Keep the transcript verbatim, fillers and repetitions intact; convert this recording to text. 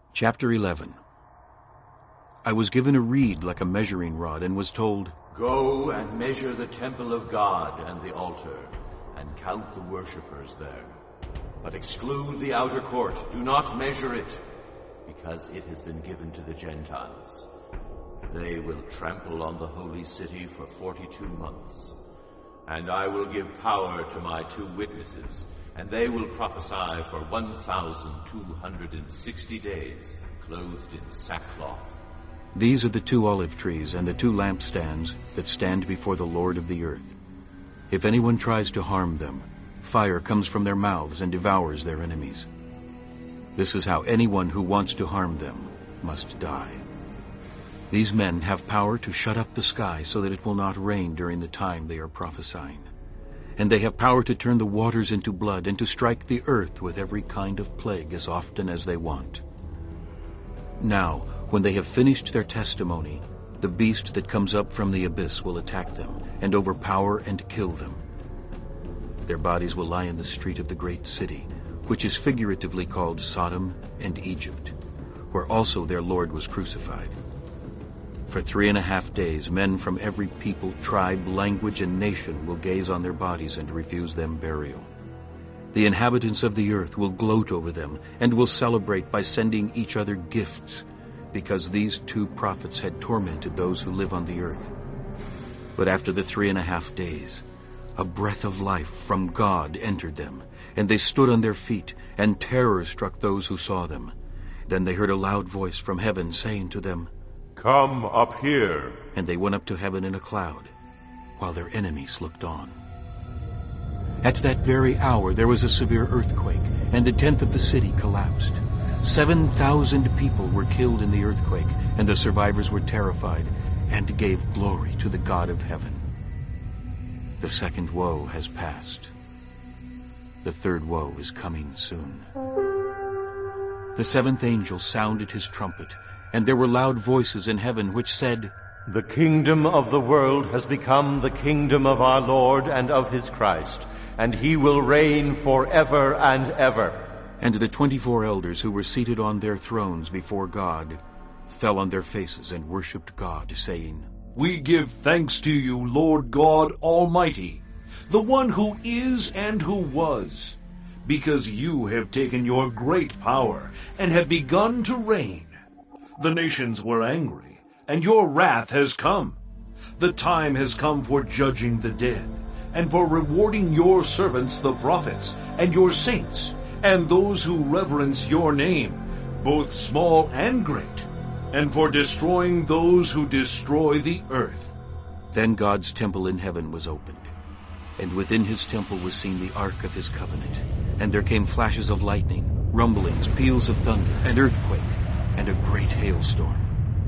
Chapter eleven. I was given a reed like a measuring rod, and was told, "Go and measure the temple of God and the altar, and count the worshippers there. But exclude the outer court. Do not measure it, because it has been given to the Gentiles. They will trample on the holy city for forty-two months. And I will give power to my two witnesses, and they will prophesy for one thousand two hundred sixty days, clothed in sackcloth." These are the two olive trees and the two lampstands that stand before the Lord of the earth. If anyone tries to harm them, fire comes from their mouths and devours their enemies. This is how anyone who wants to harm them must die. These men have power to shut up the sky so that it will not rain during the time they are prophesying. And they have power to turn the waters into blood and to strike the earth with every kind of plague as often as they want. Now, when they have finished their testimony, the beast that comes up from the abyss will attack them and overpower and kill them. Their bodies will lie in the street of the great city, which is figuratively called Sodom and Egypt, where also their Lord was crucified. For three and a half days, men from every people, tribe, language, and nation will gaze on their bodies and refuse them burial. The inhabitants of the earth will gloat over them and will celebrate by sending each other gifts, because these two prophets had tormented those who live on the earth. But after the three and a half days, a breath of life from God entered them, and they stood on their feet, and terror struck those who saw them. Then they heard a loud voice from heaven saying to them, "Come up here." And they went up to heaven in a cloud, while their enemies looked on. At that very hour there was a severe earthquake, and a tenth of the city collapsed. Seven thousand people were killed in the earthquake, and the survivors were terrified and gave glory to the God of heaven. The second woe has passed. The third woe is coming soon. The seventh angel sounded his trumpet, and there were loud voices in heaven which said, "The kingdom of the world has become the kingdom of our Lord and of his Christ, and he will reign forever and ever." And the twenty-four elders who were seated on their thrones before God fell on their faces and worshipped God, saying, "We give thanks to you, Lord God Almighty, the one who is and who was, because you have taken your great power and have begun to reign. The nations were angry, and your wrath has come. The time has come for judging the dead, and for rewarding your servants the prophets, and your saints, and those who reverence your name, both small and great, and for destroying those who destroy the earth." Then God's temple in heaven was opened, and within his temple was seen the ark of his covenant. And there came flashes of lightning, rumblings, peals of thunder, an earthquake, and a great hailstorm.